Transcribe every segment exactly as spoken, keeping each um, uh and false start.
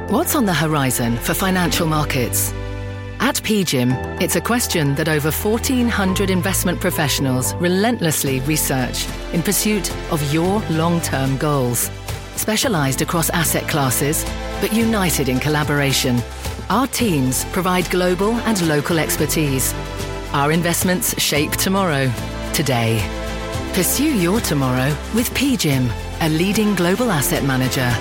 What's on the horizon for financial markets? At P G I M, it's a question that over fourteen hundred investment professionals relentlessly research in pursuit of your long-term goals. Specialized across asset classes, but united in collaboration, our teams provide global and local expertise. Our investments shape tomorrow, today. Pursue your tomorrow with P G I M, a leading global asset manager.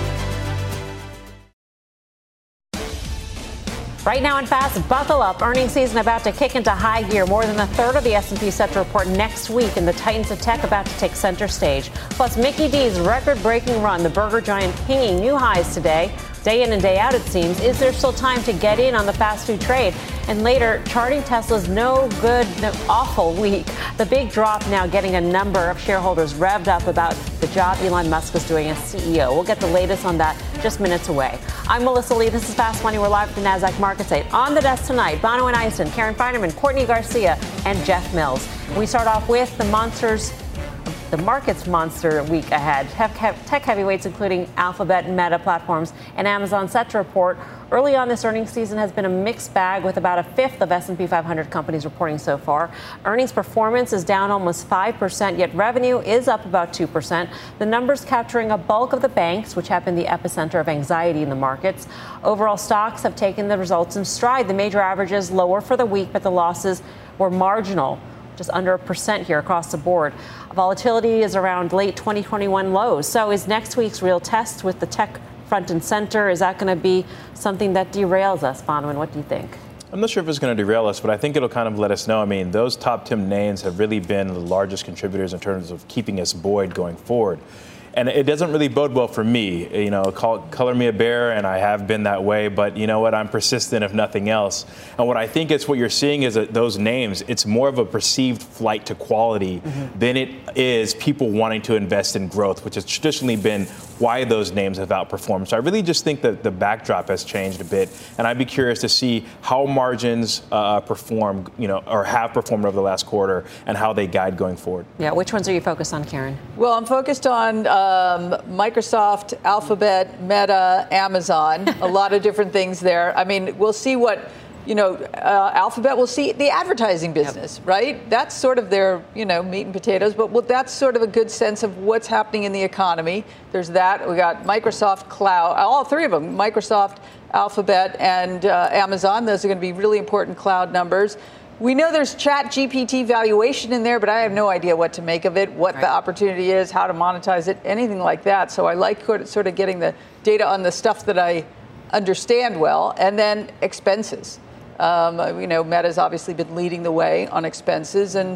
Right now in Fast, buckle up. Earnings season about to kick into high gear. More than a third of the S and P set to report next week, and the titans of tech about to take center stage. Plus, Mickey D's record-breaking run, the burger giant pinging new highs today. Day in and day out, it seems. Is there still time to get in on the fast food trade? And later, charting Tesla's no good, no awful week. The big drop now getting a number of shareholders revved up about the job Elon Musk is doing as C E O. We'll get the latest on that just minutes away. I'm Melissa Lee. This is Fast Money. We're live at the NASDAQ Market Site. On the desk tonight, Bonawyn Eison, Karen Feinerman, Courtney Garcia, and Jeff Mills. We start off with the monsters. The market's monster week ahead. Tech heavyweights, including Alphabet and Meta platforms, and Amazon set to report. Early on this earnings season has been a mixed bag, with about a fifth of S and P five hundred companies reporting so far. Earnings performance is down almost five percent, yet revenue is up about two percent. The numbers capturing a bulk of the banks, which have been the epicenter of anxiety in the markets. Overall, stocks have taken the results in stride. The major averages lower for the week, but the losses were marginal, just under a percent here across the board. Volatility is around late twenty twenty-one lows. So is next week's real test with the tech front and center? Is that going to be something that derails us, Bonawyn? What do you think? I'm not sure if it's going to derail us, but I think it'll kind of let us know. I mean, those top ten names have really been the largest contributors in terms of keeping us buoyed going forward. And it doesn't really bode well for me. You know, call, color me a bear, and I have been that way. But you know what? I'm persistent, if nothing else. And what I think is what you're seeing is that those names, it's more of a perceived flight to quality mm-hmm. than it is people wanting to invest in growth, which has traditionally been why those names have outperformed. So I really just think that the backdrop has changed a bit. And I'd be curious to see how margins uh, perform, you know, or have performed over the last quarter and how they guide going forward. Yeah. Which ones are you focused on, Karen? Well, I'm focused on Uh, Um, Microsoft, Alphabet, Meta, Amazon, a lot of different things there. I mean, we'll see what, you know, uh, Alphabet will see the advertising business, yep. right? That's sort of their, you know, meat and potatoes, but well, that's sort of a good sense of what's happening in the economy. There's that. We got Microsoft Cloud, all three of them, Microsoft, Alphabet, and uh, Amazon. Those are going to be really important cloud numbers. We know there's Chat G P T valuation in there, but I have no idea what to make of it, what right. the opportunity is, how to monetize it, anything like that. So I like sort of getting the data on the stuff that I understand well. And then expenses. Um, you know, Meta's obviously been leading the way on expenses. And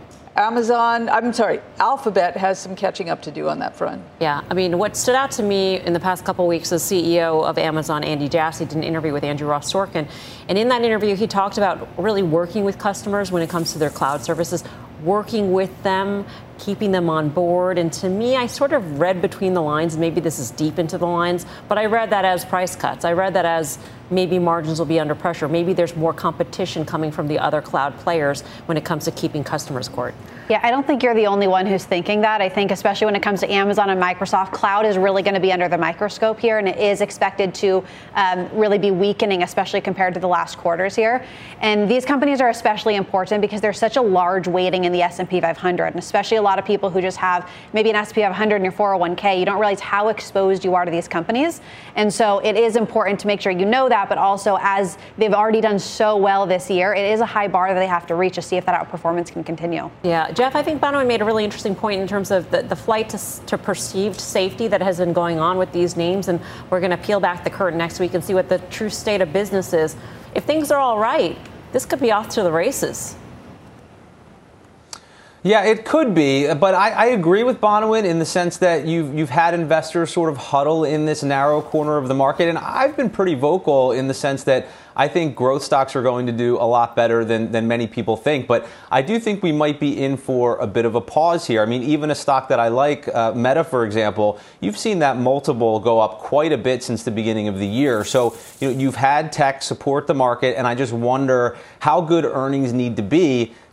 Amazon, I'm sorry, Alphabet has some catching up to do on that front. Yeah, I mean, what stood out to me in the past couple of weeks, the C E O of Amazon, Andy Jassy, did an interview with Andrew Ross Sorkin. And in that interview, he talked about really working with customers when it comes to their cloud services, working with them, keeping them on board. And to me, I sort of read between the lines. Maybe this is deep into the lines, but I read that as price cuts. I read that as maybe margins will be under pressure. Maybe there's more competition coming from the other cloud players when it comes to keeping customers, Court. Yeah, I don't think you're the only one who's thinking that. I think especially when it comes to Amazon and Microsoft, cloud is really going to be under the microscope here, and it is expected to um, really be weakening, especially compared to the last quarters here. And these companies are especially important because there's such a large weighting in the S and P five hundred, and especially a lot of people who just have maybe an S and P five hundred in your four oh one k, you don't realize how exposed you are to these companies. And so it is important to make sure you know that, but also as they've already done so well this year, it is a high bar that they have to reach to see if that outperformance can continue. Yeah. Jeff, I think Bonawyn made a really interesting point in terms of the, the flight to, to perceived safety that has been going on with these names. And we're going to peel back the curtain next week and see what the true state of business is. If things are all right, this could be off to the races. Yeah, it could be, but I, I agree with Bonawyn in the sense that you've you've had investors sort of huddle in this narrow corner of the market, and I've been pretty vocal in the sense that I think growth stocks are going to do a lot better than, than many people think, but I do think we might be in for a bit of a pause here. I mean, even a stock that I like, uh, Meta, for example, you've seen that multiple go up quite a bit since the beginning of the year. So, you know, you've had tech support the market, and I just wonder how good earnings need to be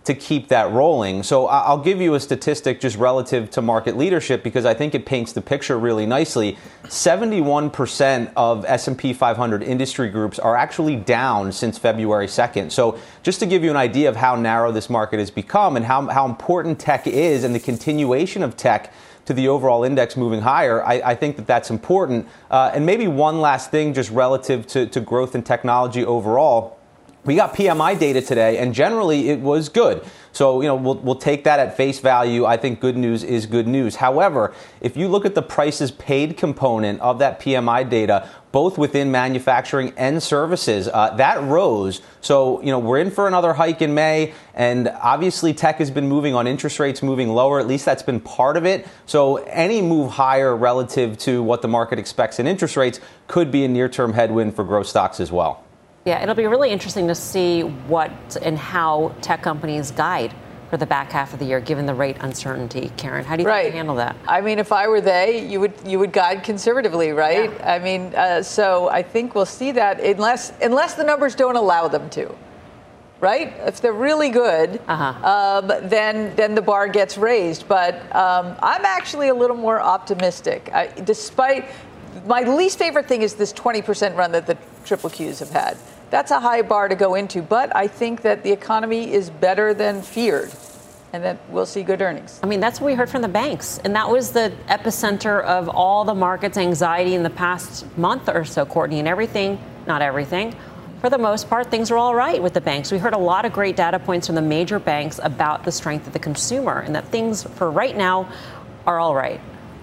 to keep that rolling. So I'll give you a statistic just relative to market leadership because I think it paints the picture really nicely. seventy-one percent of S and P five hundred industry groups are actually down since February second. So just to give you an idea of how narrow this market has become and how, how important tech is and the continuation of tech to the overall index moving higher, I, I think that that's important. Uh, and maybe one last thing just relative to, to growth and technology overall. We got P M I data today, and generally it was good. So, you know, we'll, we'll take that at face value. I think good news is good news. However, if you look at the prices paid component of that P M I data, both within manufacturing and services, uh, that rose. So, you know, we're in for another hike in May, and obviously tech has been moving on interest rates moving lower. At least that's been part of it. So any move higher relative to what the market expects in interest rates could be a near-term headwind for growth stocks as well. Yeah, it'll be really interesting to see what and how tech companies guide for the back half of the year, given the rate uncertainty. Karen, how do you right. think you handle that? I mean, if I were they, you would you would guide conservatively, right? Yeah. I mean, uh, so I think we'll see that unless unless the numbers don't allow them to, right? If they're really good, uh-huh. um, then then the bar gets raised. But um, I'm actually a little more optimistic, I, despite. My least favorite thing is this twenty percent run that the triple Qs have had. That's a high bar to go into, but I think that the economy is better than feared and that we'll see good earnings. I mean, that's what we heard from the banks, and that was the epicenter of all the market's anxiety in the past month or so, Courtney, and everything, not everything. For the most part, things are all right with the banks. We heard a lot of great data points from the major banks about the strength of the consumer and that things for right now are all right.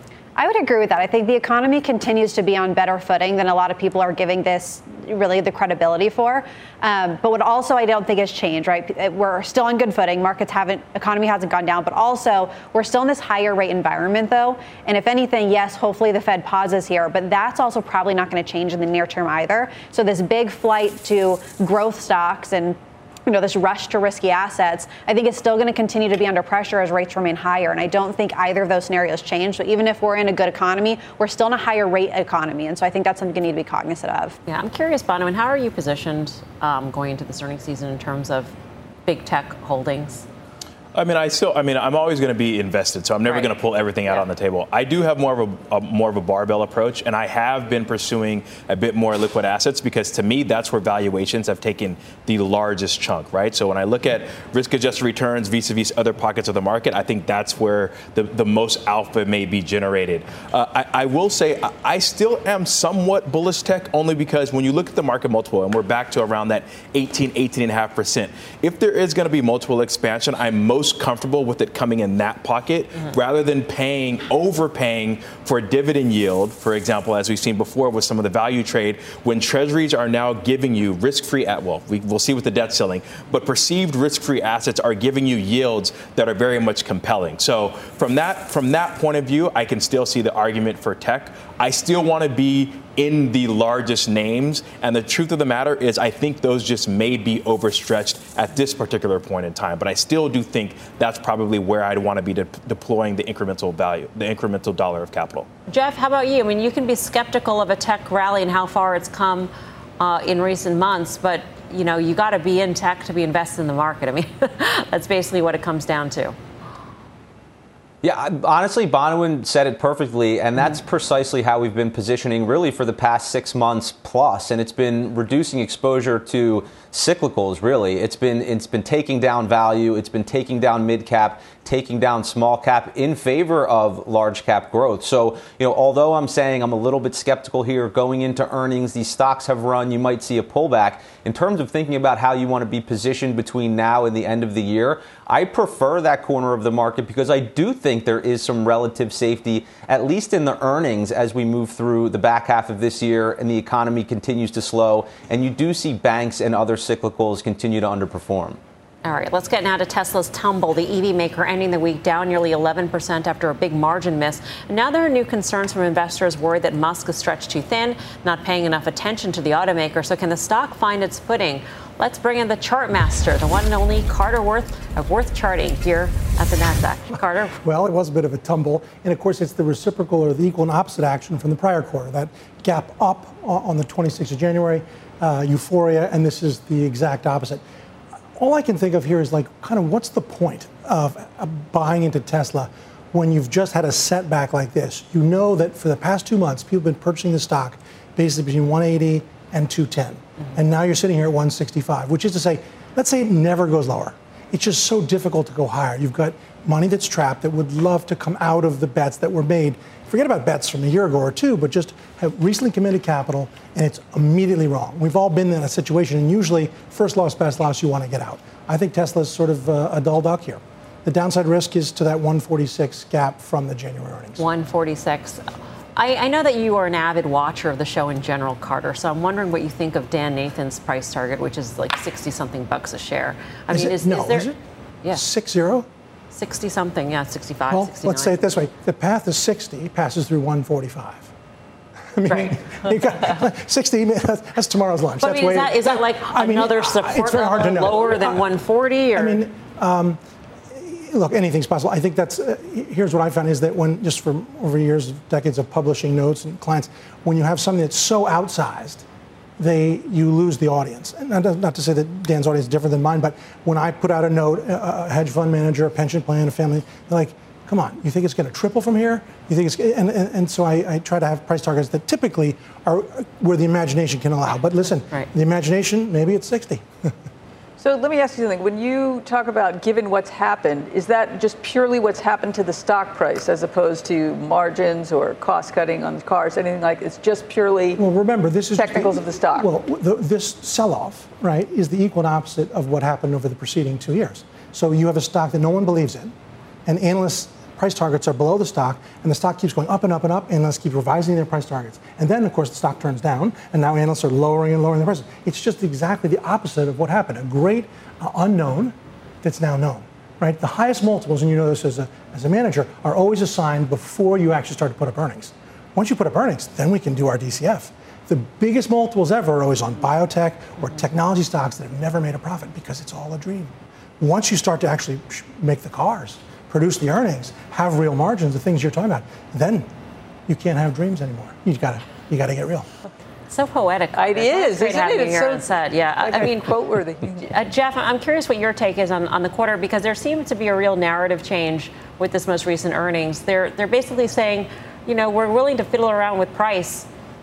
I would agree with that. I think the economy continues to be on better footing than a lot of people are giving this really the credibility for. Um, but what also I don't think has changed, right? We're still on good footing. Markets haven't, economy hasn't gone down, but also we're still in this higher rate environment though. And if anything, yes, hopefully the Fed pauses here, but that's also probably not going to change in the near term either. So this big flight to growth stocks and you know, this rush to risky assets, I think it's still going to continue to be under pressure as rates remain higher. And I don't think either of those scenarios change. So even if we're in a good economy, we're still in a higher rate economy. And so I think that's something you need to be cognizant of. Yeah, I'm curious, Bonawyn, how are you positioned um, going into this earnings season in terms of big tech holdings? I mean, I still, I mean, I'm always going to be invested, so I'm never right. going to pull everything out yeah. on the table. I do have more of a, a more of a barbell approach, and I have been pursuing a bit more liquid assets because to me, that's where valuations have taken the largest chunk, right? So when I look at risk-adjusted returns vis-a-vis other pockets of the market, I think that's where the, the most alpha may be generated. Uh, I, I will say I, I still am somewhat bullish tech only because when you look at the market multiple, and we're back to around that eighteen, eighteen point five percent, if there is going to be multiple expansion, I'm most comfortable with it coming in that pocket mm-hmm. rather than paying, overpaying for dividend yield, for example, as we've seen before with some of the value trade, when treasuries are now giving you risk-free, at, well, we, we'll see with the debt ceiling, but perceived risk-free assets are giving you yields that are very much compelling. So from that, from that point of view, I can still see the argument for tech. I still want to be in the largest names. And the truth of the matter is I think those just may be overstretched at this particular point in time. But I still do think that's probably where I'd want to be de- deploying the incremental value, the incremental dollar of capital. Jeff, how about you? I mean, you can be skeptical of a tech rally and how far it's come uh, in recent months, but, you know, you got to be in tech to be invested in the market. I mean, that's basically what it comes down to. Yeah, honestly, Bonawyn said it perfectly, and that's precisely how we've been positioning really for the past six months plus, and it's been reducing exposure to cyclicals, really. It's been it's been taking down value, it's been taking down mid-cap, taking down small cap in favor of large cap growth. So, you know, although I'm saying I'm a little bit skeptical here going into earnings, these stocks have run, you might see a pullback. In terms of thinking about how you want to be positioned between now and the end of the year, I prefer that corner of the market because I do think there is some relative safety, at least in the earnings as we move through the back half of this year and the economy continues to slow. And you do see banks and other cyclicals continue to underperform. All right, let's get now to Tesla's tumble. The E V maker ending the week down nearly eleven percent after a big margin miss. And now there are new concerns from investors worried that Musk is stretched too thin, not paying enough attention to the automaker. So can the stock find its footing? Let's bring in the chart master, the one and only Carter Worth of Worth Charting here at the NASDAQ. Carter? Well, it was a bit of a tumble. And of course, it's the reciprocal or the equal and opposite action from the prior quarter. That gap up on the twenty-sixth of January, uh, euphoria, and this is the exact opposite. all I can think of here is like, kind of what's the point of uh, buying into Tesla when you've just had a setback like this? You know that for the past two months, people have been purchasing the stock basically between one eighty and two ten. Mm-hmm. And now you're sitting here at one sixty-five, which is to say, let's say it never goes lower. It's just so difficult to go higher. You've got money that's trapped that would love to come out of the bets that were made. Forget about bets from a year ago or two, but just have recently committed capital, and it's immediately wrong. We've all been in a situation, and usually first loss, best loss, you want to get out. I think Tesla's sort of uh, a dull duck here. The downside risk is to that one forty-six gap from the January earnings. one forty-six. I, I know that you are an avid watcher of the show in general, Carter, so I'm wondering what you think of Dan Nathan's price target, which is like sixty-something bucks a share. I is mean, it? is, no, is there... is it? Yeah. Six zero? sixty-something, yeah, sixty-five, well, sixty-nine. Let's say it this way. The path is sixty, passes through one forty-five. I mean, right. you got sixty, that's tomorrow's lunch. But that's I mean, way, is, that, is that like I mean, another support it's very hard to know. lower than one forty? Or? I mean, um, look, anything's possible. I think that's, uh, here's what I found is that when, just from over years, decades of publishing notes and clients, when you have something that's so outsized, they you lose the audience. And not, not to say that Dan's audience is different than mine, but when I put out a note, a, a hedge fund manager, a pension plan, a family, they're like, come on, you think it's going to triple from here? You think it's, and, and, and so I, I try to have price targets that typically are where the imagination can allow. But listen, right. the imagination, maybe it's sixty. So let me ask you something. When you talk about given what's happened, is that just purely what's happened to the stock price as opposed to margins or cost cutting on the cars, anything like it's just purely well, remember, this is technicals of the stock? Well, the, this sell-off, right, is the equal opposite of what happened over the preceding two years. So you have a stock that no one believes in, and analysts' price targets are below the stock, and the stock keeps going up and up and up, and analysts keep revising their price targets. And then, of course, the stock turns down, and now analysts are lowering and lowering their prices. It's just exactly the opposite of what happened. A great uh, unknown that's now known, right? The highest multiples, and you know this as a, as a manager, are always assigned before you actually start to put up earnings. Once you put up earnings, then we can do our D C F. The biggest multiples ever are always on biotech or technology stocks that have never made a profit because it's all a dream. Once you start to actually make the cars, produce the earnings, have real margins, the things you're talking about, then you can't have dreams anymore. You gotta, you gotta get real. So poetic. It is, isn't it? It's so said. Yeah, like I mean, quote-worthy. Uh, Jeff, I'm curious what your take is on, on the quarter, because there seems to be a real narrative change with this most recent earnings. They're they're basically saying, you know, we're willing to fiddle around with price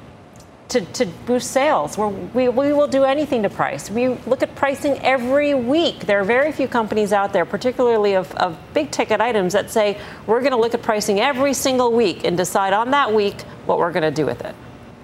to, to boost sales. We're, we we will do anything to price. We look at pricing every week. There are very few companies out there, particularly of, of big ticket items, that say we're going to look at pricing every single week and decide on that week what we're going to do with it.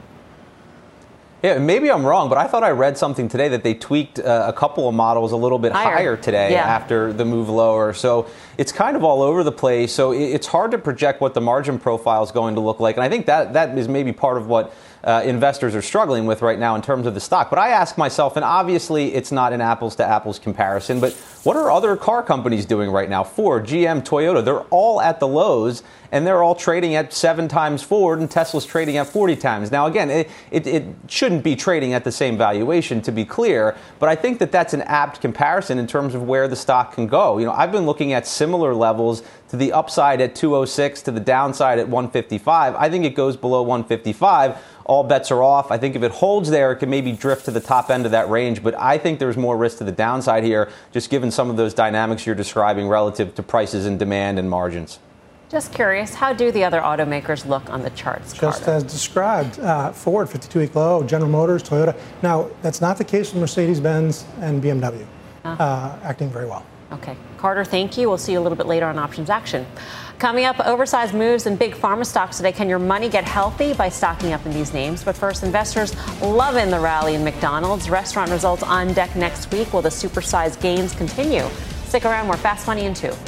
Yeah, maybe I'm wrong, but I thought I read something today that they tweaked uh, a couple of models a little bit higher, higher today yeah. after the move lower. So it's kind of all over the place. So it's hard to project what the margin profile is going to look like. And I think that that is maybe part of what uh, investors are struggling with right now in terms of the stock. But I ask myself, and obviously it's not an apples to apples comparison, but what are other car companies doing right now? Ford, G M, Toyota, they're all at the lows, and they're all trading at seven times forward, and Tesla's trading at forty times. Now, again, it, it, it shouldn't be trading at the same valuation, to be clear, but I think that that's an apt comparison in terms of where the stock can go. You know, I've been looking at similar levels to the upside at two oh six, to the downside at one fifty-five. I think it goes below one fifty-five. All bets are off. I think if it holds there, it can maybe drift to the top end of that range, but I think there's more risk to the downside here, just given some of those dynamics you're describing relative to prices and demand and margins. Just curious, how do the other automakers look on the charts, Just Carter? as described, uh, Ford, fifty-two-week low, General Motors, Toyota. Now, that's not the case with Mercedes-Benz and B M W, uh, acting very well. Okay. Carter, thank you. We'll see you a little bit later on Options Action. Coming up, oversized moves in big pharma stocks today. Can your money get healthy by stocking up in these names? But first, investors loving the rally in McDonald's. Restaurant results on deck next week. Will the supersized gains continue? Stick around. More Fast Money in two.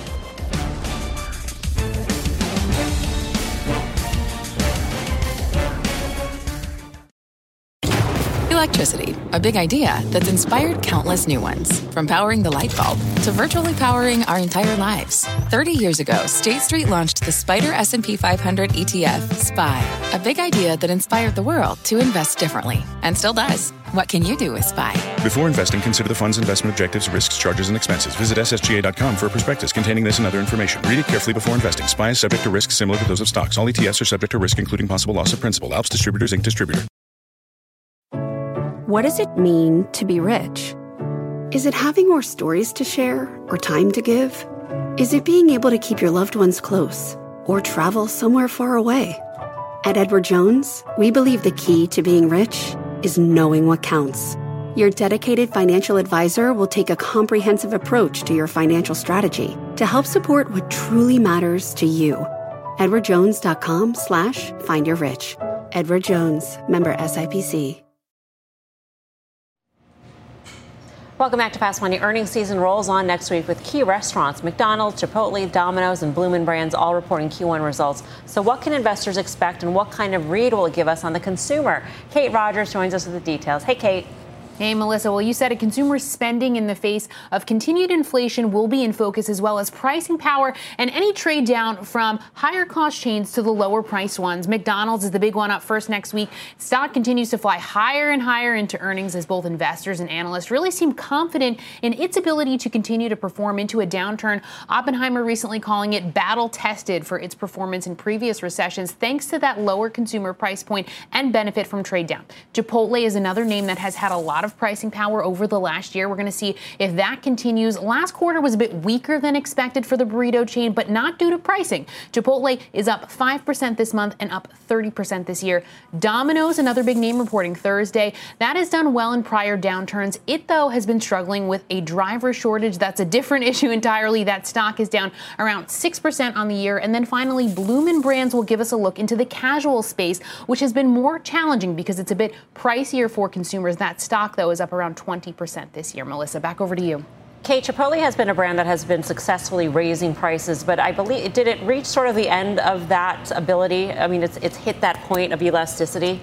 Electricity, a big idea that's inspired countless new ones. From powering the light bulb to virtually powering our entire lives. thirty years ago, State Street launched the Spider S and P five hundred E T F, S P Y, a big idea that inspired the world to invest differently, and still does. What can you do with S P Y? Before investing, consider the fund's investment objectives, risks, charges, and expenses. Visit S S G A dot com for a prospectus containing this and other information. Read it carefully before investing. S P Y is subject to risks similar to those of stocks. All E T Fs are subject to risk, including possible loss of principal. Alps Distributors, Incorporated. Distributor. What does it mean to be rich? Is it having more stories to share or time to give? Is it being able to keep your loved ones close or travel somewhere far away? At Edward Jones, we believe the key to being rich is knowing what counts. Your dedicated financial advisor will take a comprehensive approach to your financial strategy to help support what truly matters to you. edwardjones.com slash find your rich. Edward Jones, member S I P C. Welcome back to Fast Money. Earnings season rolls on next week with key restaurants, McDonald's, Chipotle, Domino's, and Bloomin' Brands all reporting Q one results. So what can investors expect and what kind of read will it give us on the consumer? Kate Rogers joins us with the details. Hey, Kate. Hey, Melissa. Well, you said it. Consumer spending in the face of continued inflation will be in focus, as well as pricing power and any trade down from higher cost chains to the lower priced ones. McDonald's is the big one up first next week. Stock continues to fly higher and higher into earnings as both investors and analysts really seem confident in its ability to continue to perform into a downturn. Oppenheimer recently calling it battle tested for its performance in previous recessions, thanks to that lower consumer price point and benefit from trade down. Chipotle is another name that has had a lot of pricing power over the last year. We're going to see if that continues. Last quarter was a bit weaker than expected for the burrito chain, but not due to pricing. Chipotle is up five percent this month and up thirty percent this year. Domino's, another big name, reporting Thursday. That has done well in prior downturns. It, though, has been struggling with a driver shortage. That's a different issue entirely. That stock is down around six percent on the year. And then finally, Bloomin' Brands will give us a look into the casual space, which has been more challenging because it's a bit pricier for consumers. That stock, though, is up around twenty percent this year. Melissa, back over to you. Kate, Chipotle has been a brand that has been successfully raising prices, but I believe, did it reach sort of the end of that ability? I mean, it's it's hit that point of elasticity.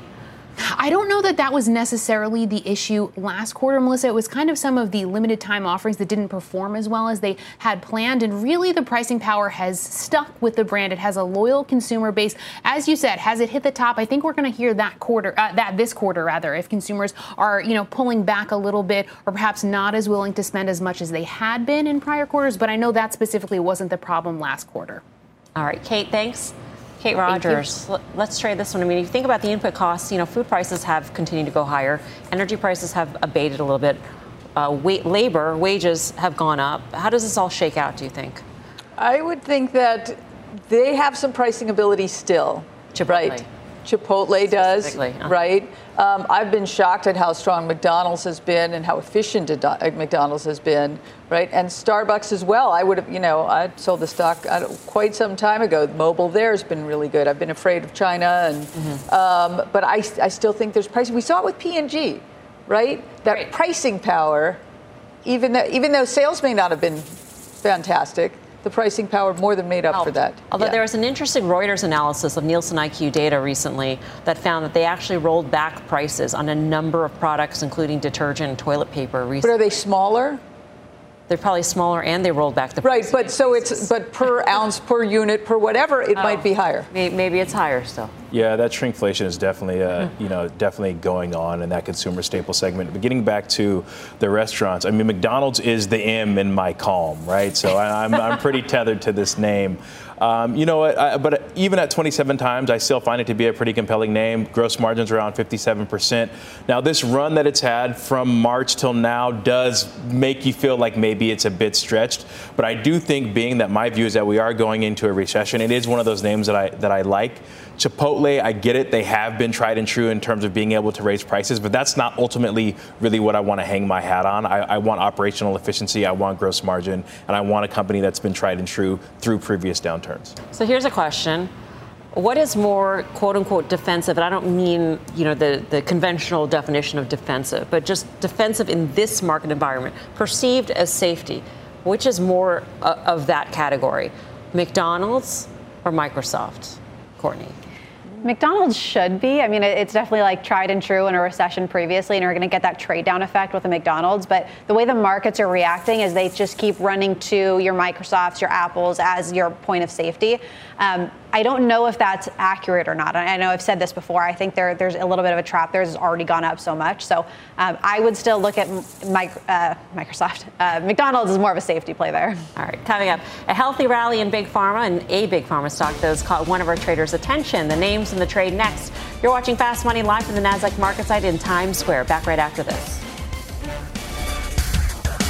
I don't know that that was necessarily the issue last quarter, Melissa. It was kind of some of the limited time offerings that didn't perform as well as they had planned. And really, the pricing power has stuck with the brand. It has a loyal consumer base. As you said, has it hit the top? I think we're going to hear that quarter, uh, that this quarter, rather, if consumers are, you know, pulling back a little bit or perhaps not as willing to spend as much as they had been in prior quarters. But I know that specifically wasn't the problem last quarter. All right, Kate, thanks. Kate Rogers, let's trade this one. I mean, if you think about the input costs, you know, food prices have continued to go higher. Energy prices have abated a little bit. Uh, wa- labor, wages have gone up. How does this all shake out, do you think? I would think that they have some pricing ability still, Chipotle. right? Chipotle does, uh-huh. right? Um, I've been shocked at how strong McDonald's has been and how efficient McDonald's has been, right? And Starbucks as well. I would have, you know, I sold the stock quite some time ago. Mobile there has been really good. I've been afraid of China, and mm-hmm. um, but I, I still think there's pricing. We saw it with P and G, right? That right. pricing power, even though even though sales may not have been fantastic, the pricing power more than made up Helped. for that. Although yeah. there was an interesting Reuters analysis of Nielsen I Q data recently that found that they actually rolled back prices on a number of products, including detergent and toilet paper recently. But are they smaller? They're probably smaller, and they rolled back the right. But so it's but per ounce, per unit, per whatever, it oh, might be higher. Maybe it's higher still. Yeah, that shrinkflation is definitely, uh, mm-hmm. you know, definitely going on in that consumer staple segment. But getting back to the restaurants, I mean, McDonald's is the M in my calm, right? So I, I'm I'm pretty tethered to this name. Um, you know what? I, but even at twenty-seven times, I still find it to be a pretty compelling name. Gross margins around fifty-seven percent. Now, this run that it's had from March till now does make you feel like maybe it's a bit stretched. But I do think, being that my view is that we are going into a recession, it is one of those names that I that I like. Chipotle, I get it. They have been tried and true in terms of being able to raise prices, but that's not ultimately really what I want to hang my hat on. I, I want operational efficiency. I want gross margin, and I want a company that's been tried and true through previous downturns. So here's a question. What is more, quote unquote, defensive? And I don't mean, you know, the, the conventional definition of defensive, but just defensive in this market environment, perceived as safety. Which is more uh, of that category? McDonald's or Microsoft? Courtney. McDonald's should be. I mean, it's definitely like tried and true in a recession previously, and we're going to get that trade down effect with the McDonald's. But the way the markets are reacting is they just keep running to your Microsofts, your Apples as your point of safety. Um, I don't know if that's accurate or not. I know I've said this before. I think there, there's a little bit of a trap there. It's already gone up so much. So um, I would still look at my, uh, Microsoft. Uh, McDonald's is more of a safety play there. All right, coming up, a healthy rally in Big Pharma, and a Big Pharma stock that has caught one of our traders' attention. The names in the trade next. You're watching Fast Money live from the NASDAQ market site in Times Square. Back right after this.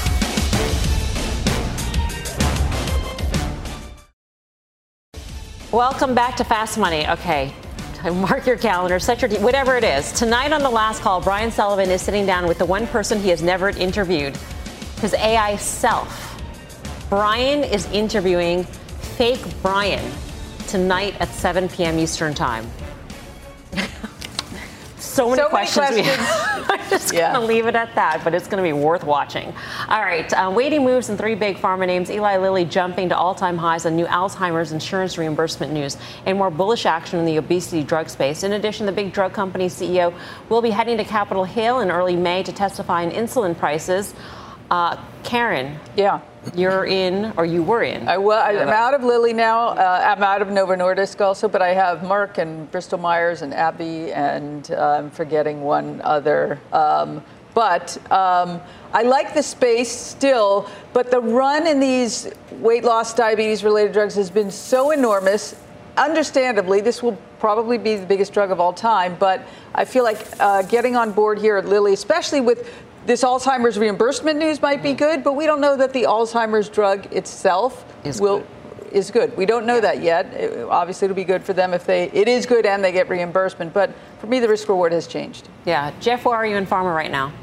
Welcome back to Fast Money. Okay. Mark your calendar, set your, whatever it is. Tonight on The Last Call, Brian Sullivan is sitting down with the one person he has never interviewed, his A I self. Brian is interviewing fake Brian tonight at seven p.m. Eastern Time. So many so questions. Many questions. We have. I'm just yeah. going to leave it at that, but it's going to be worth watching. All right, uh, weighty moves in three big pharma names. Eli Lilly jumping to all-time highs on new Alzheimer's insurance reimbursement news and more bullish action in the obesity drug space. In addition, the big drug company C E O will be heading to Capitol Hill in early May to testify on insulin prices. Uh, Karen. Yeah. You're in, or you were in. I will, I'm out of Lilly now. Uh, I'm out of Novo Nordisk also, but I have Merck and Bristol Myers and AbbVie, and uh, I'm forgetting one other. Um, but um, I like the space still, but the run in these weight loss, diabetes-related drugs has been so enormous. Understandably, this will probably be the biggest drug of all time, but I feel like uh, getting on board here at Lilly, especially with this Alzheimer's reimbursement news, might be good, but we don't know that the Alzheimer's drug itself is will good. is good. We don't know that yet. It, obviously, it'll be good for them if they it is good and they get reimbursement. But for me, the risk reward has changed. Yeah, Jeff, where are you in pharma right now?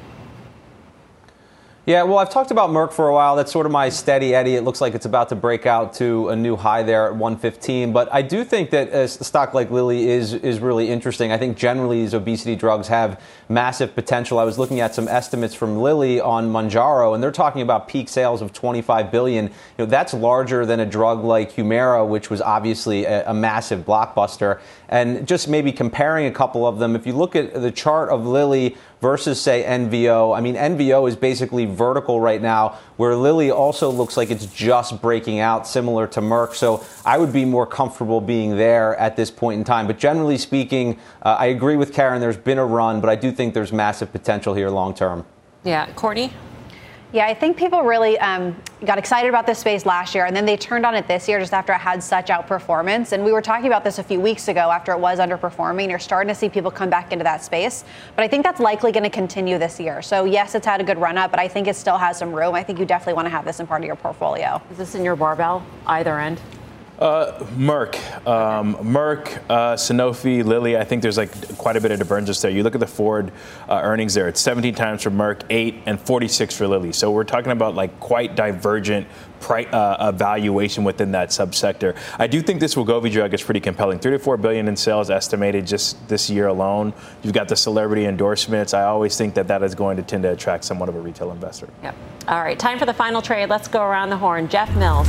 Yeah, well, I've talked about Merck for a while. That's sort of my steady Eddie. It looks like it's about to break out to a new high there at one fifteen. But I do think that a stock like Lilly is is really interesting. I think generally these obesity drugs have massive potential. I was looking at some estimates from Lilly on Mounjaro, and they're talking about peak sales of twenty-five billion dollars. You know, that's larger than a drug like Humira, which was obviously a, a massive blockbuster. And just maybe comparing a couple of them, if you look at the chart of Lilly versus, say, N V O. I mean, N V O is basically vertical right now, where Lilly also looks like it's just breaking out, similar to Merck. So I would be more comfortable being there at this point in time. But generally speaking, uh, I agree with Karen. There's been a run, but I do think there's massive potential here long term. Yeah. Courtney? Yeah, I think people really um, got excited about this space last year, and then they turned on it this year just after it had such outperformance. And we were talking about this a few weeks ago after it was underperforming. You're starting to see people come back into that space. But I think that's likely going to continue this year. So, yes, it's had a good run up, but I think it still has some room. I think you definitely want to have this in part of your portfolio. Is this in your barbell, either end? Uh, Merck, um, Merck, uh, Sanofi, Lilly. I think there's like quite a bit of divergence there. You look at the forward uh, earnings there. It's seventeen times for Merck, eight, and forty-six for Lilly. So we're talking about like quite divergent price, uh, valuation within that subsector. I do think this Wegovy drug is pretty compelling. Three to four billion in sales estimated just this year alone. You've got the celebrity endorsements. I always think that that is going to tend to attract somewhat of a retail investor. Yep. All right. Time for the final trade. Let's go around the horn. Jeff Mills.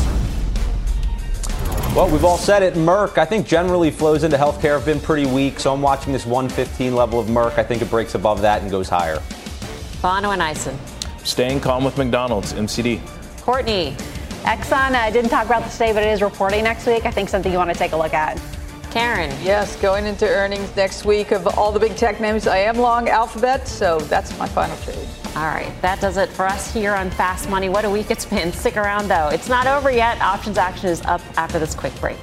Well, we've all said it. Merck, I think generally flows into healthcare have been pretty weak, so I'm watching this one fifteen level of Merck. I think it breaks above that and goes higher. Bono and Eisen. Staying calm with McDonald's, M C D. Courtney. Exxon, I didn't talk about this today, but it is reporting next week. I think something you want to take a look at. Karen. Yes, going into earnings next week of all the big tech names. I am long Alphabet, so that's my final trade. All right, that does it for us here on Fast Money. What a week it's been. Stick around, though. It's not over yet. Options action is up after this quick break.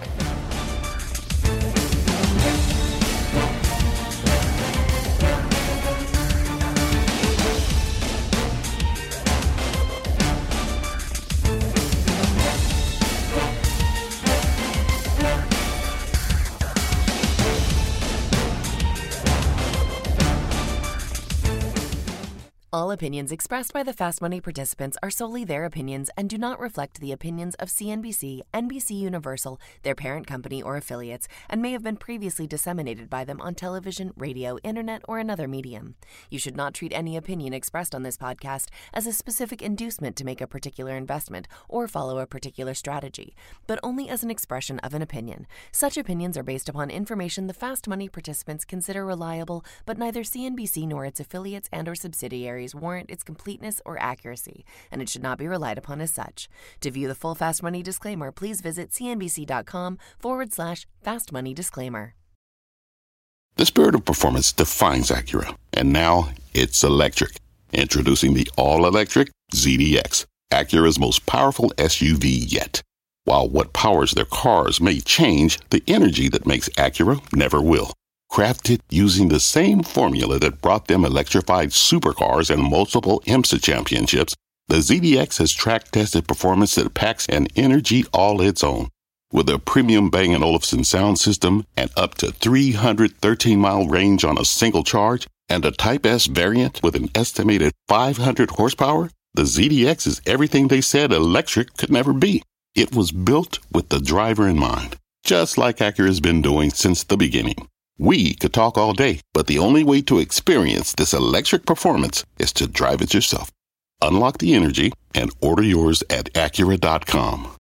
All opinions expressed by the Fast Money participants are solely their opinions and do not reflect the opinions of C N B C, N B C Universal, their parent company, or affiliates, and may have been previously disseminated by them on television, radio, internet, or another medium. You should not treat any opinion expressed on this podcast as a specific inducement to make a particular investment or follow a particular strategy, but only as an expression of an opinion. Such opinions are based upon information the Fast Money participants consider reliable, but neither C N B C nor its affiliates and or subsidiaries warrant its completeness or accuracy, and it should not be relied upon as such. To view the full Fast Money disclaimer, please visit cnbc.com forward slash Fast Money disclaimer. The spirit of performance defines Acura, and now it's electric. Introducing the all-electric Z D X, Acura's most powerful S U V yet. While what powers their cars may change, the energy that makes Acura never will. Crafted using the same formula that brought them electrified supercars and multiple IMSA championships, the Z D X has track-tested performance that packs an energy all its own. With a premium Bang and Olufsen sound system and up to three hundred thirteen mile range on a single charge, and a Type S variant with an estimated five hundred horsepower, the Z D X is everything they said electric could never be. It was built with the driver in mind, just like Acura's been doing since the beginning. We could talk all day, but the only way to experience this electric performance is to drive it yourself. Unlock the energy and order yours at Acura dot com.